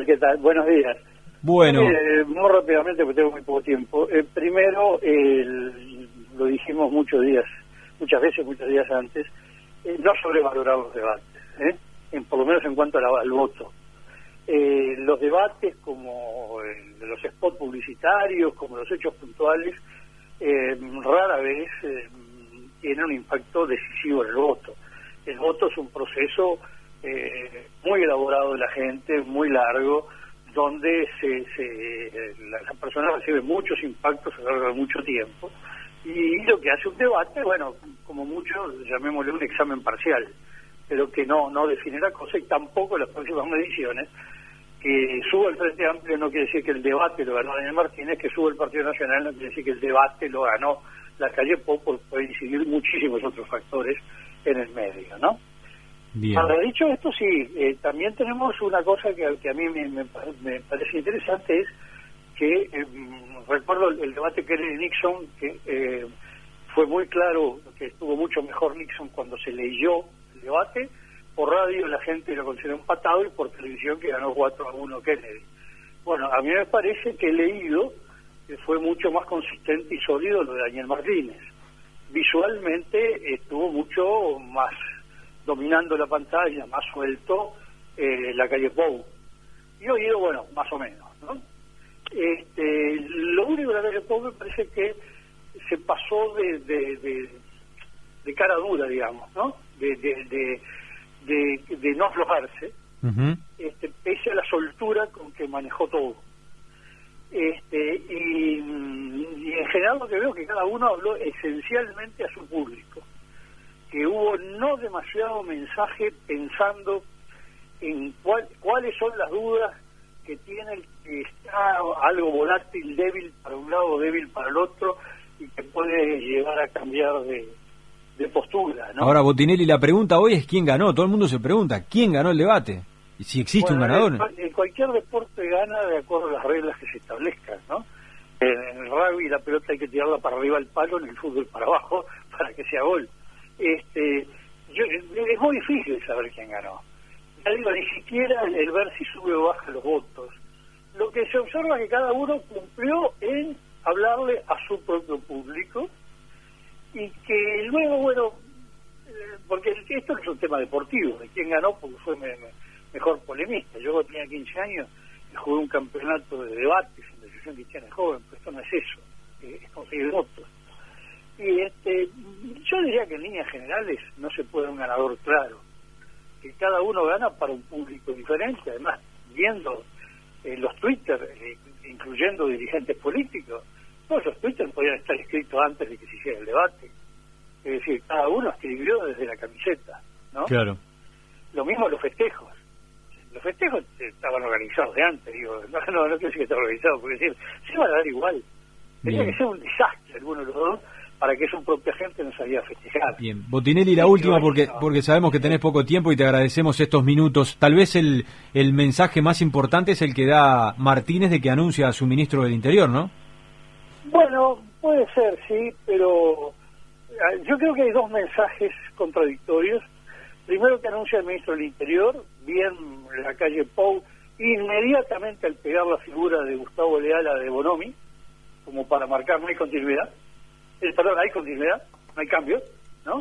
¿qué tal? Buenos días. Bueno. Muy rápidamente, porque tengo muy poco tiempo. Primero, lo dijimos muchos días antes, no sobrevalorar los debates, por lo menos en cuanto al voto. Los debates, como los spots publicitarios, como los hechos puntuales, rara vez tienen un impacto decisivo en el voto. El voto es un proceso muy elaborado de la gente, muy largo, donde la persona recibe muchos impactos a lo largo de mucho tiempo, y lo que hace un debate, bueno, como mucho, llamémosle un examen parcial, pero que no define la cosa, y tampoco las próximas mediciones. Que suba el Frente Amplio no quiere decir que el debate lo ganó Daniel Martínez, que suba el Partido Nacional no quiere decir que el debate lo ganó la calle Pou, porque puede incidir muchísimos otros factores en el medio, ¿no? Bien. Ahora, dicho esto, sí, también tenemos una cosa que a mí me parece interesante, es que recuerdo el debate Kennedy-Nixon, que fue muy claro que estuvo mucho mejor Nixon cuando se leyó el debate. Por radio la gente lo consideró empatado, y por televisión que ganó 4-1 Kennedy. Bueno, a mí me parece que leído fue mucho más consistente y sólido lo de Daniel Martínez. Visualmente estuvo mucho más dominando la pantalla, más suelto la calle Pou. Y oído, bueno, más o menos, ¿no? Lo único de la calle Pou me parece que se pasó de cara dura, digamos, ¿no? De no aflojarse, pese a la soltura con que manejó todo. Y en general lo que veo es que cada uno habló esencialmente a su público, que hubo no demasiado mensaje pensando en cuáles son las dudas que tiene el que está algo volátil, débil para un lado, débil para el otro, y que puede llegar a cambiar de postura, ¿no? Ahora, Botinelli, la pregunta hoy es quién ganó. Todo el mundo se pregunta quién ganó el debate y si existe un ganador. En cualquier deporte gana de acuerdo a las reglas que se establezcan, ¿no? En el rugby la pelota hay que tirarla para arriba al palo, en el fútbol para abajo, para que sea gol. Es muy difícil saber quién ganó. Ya digo, ni siquiera el ver si sube o baja los votos. Lo que se observa es que cada uno cumplió en hablarle a su propio público, y que luego, bueno, porque esto no es un tema deportivo, de quién ganó, porque fue mejor polemista. Yo tenía 15 años y jugué un campeonato de debates en la Asociación Cristiana Joven, pero esto no es eso, es conseguir votos. Y yo diría que en líneas generales no se puede un ganador claro, que cada uno gana para un público diferente. Además, viendo los Twitter, incluyendo dirigentes políticos, todos los Twitter podían estar escritos antes de que se hiciera el debate. Es decir, cada uno escribió desde la camiseta, ¿no? Claro. Lo mismo los festejos. Los festejos estaban organizados de antes, digo, no quiero decir que estaban organizados, porque decir, se iban a dar igual. Tenía que ser un desastre alguno de los dos para que su propia gente no sabía festejar. Bien, Botinelli, la última, porque sabemos que tenés poco tiempo y te agradecemos estos minutos. Tal vez el mensaje más importante es el que da Martínez, de que anuncia a su ministro del Interior, ¿no? Bueno, puede ser, sí, pero yo creo que hay dos mensajes contradictorios. Primero, que anuncia el ministro del Interior, bien la calle Pou, inmediatamente al pegar la figura de Gustavo Leal a de Bonomi, como para marcar no hay continuidad. Hay continuidad, no hay cambio, ¿no?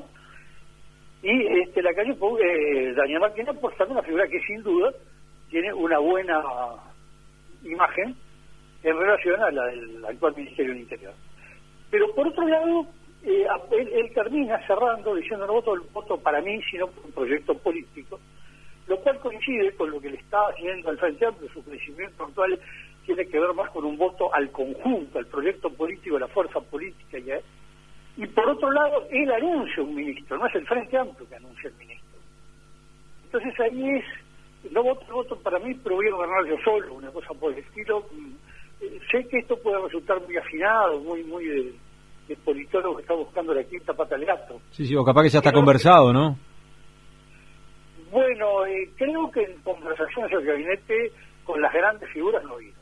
Y la calle Pou, Daniel Martínez, apostando una figura que sin duda tiene una buena imagen en relación a la del actual Ministerio del Interior. Pero por otro lado, él termina cerrando diciendo no voto para mí, sino por un proyecto político, lo cual coincide con lo que le está haciendo al Frente Amplio. Su crecimiento actual tiene que ver más con un voto al conjunto, al proyecto político, a la fuerza política. Y por otro lado, él anuncia un ministro, no es el Frente Amplio que anuncia el ministro. Entonces ahí no voto para mí, pero voy a gobernar yo solo, una cosa por el estilo. Sé que esto puede resultar muy afinado, muy de politólogo que está buscando la quinta pata al gato. Sí, o capaz que ya está conversado, ¿no? Bueno, creo que en conversaciones del gabinete con las grandes figuras no ha habido.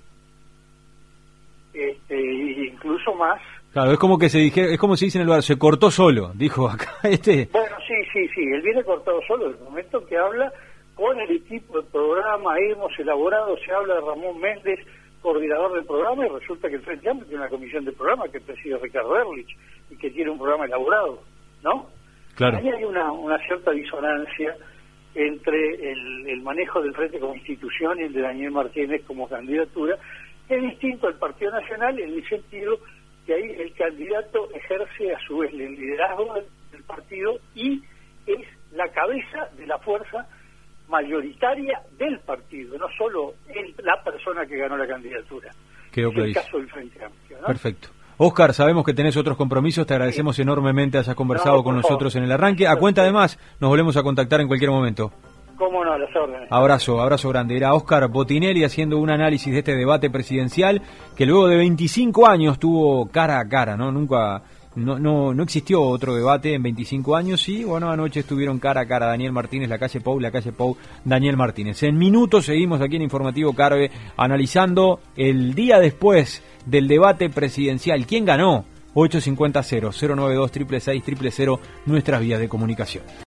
Incluso más. Claro, es como que es como se dice en el lugar, se cortó solo, dijo acá Bueno, sí, él viene cortado solo. Desde el momento que habla, con el equipo del programa hemos elaborado, se habla de Ramón Méndez, coordinador del programa, y resulta que el Frente Amplio tiene una comisión de programa que preside Ricardo Ehrlich y que tiene un programa elaborado, ¿no? Claro. Ahí hay una cierta disonancia entre el manejo del Frente como institución y el de Daniel Martínez como candidatura, que es distinto al Partido Nacional en el sentido que ahí el candidato ejerce a su vez el liderazgo del partido y es la cabeza de la fuerza mayoritaria del partido, no solo la persona que ganó la candidatura. Quedó es el caso del Frente Amplio, ¿no? Perfecto. Óscar, sabemos que tenés otros compromisos, te agradecemos enormemente hayas conversado con nosotros en el arranque. A cuenta además, nos volvemos a contactar en cualquier momento. Cómo no, a las órdenes. Abrazo grande. Era Óscar Botinelli haciendo un análisis de este debate presidencial que luego de 25 años tuvo cara a cara, ¿no? No existió otro debate en 25 años y, bueno, anoche estuvieron cara a cara Daniel Martínez, la calle Pou, Daniel Martínez. En minutos seguimos aquí en Informativo Carve analizando el día después del debate presidencial. ¿Quién ganó? 850-092-666-000, nuestras vías de comunicación.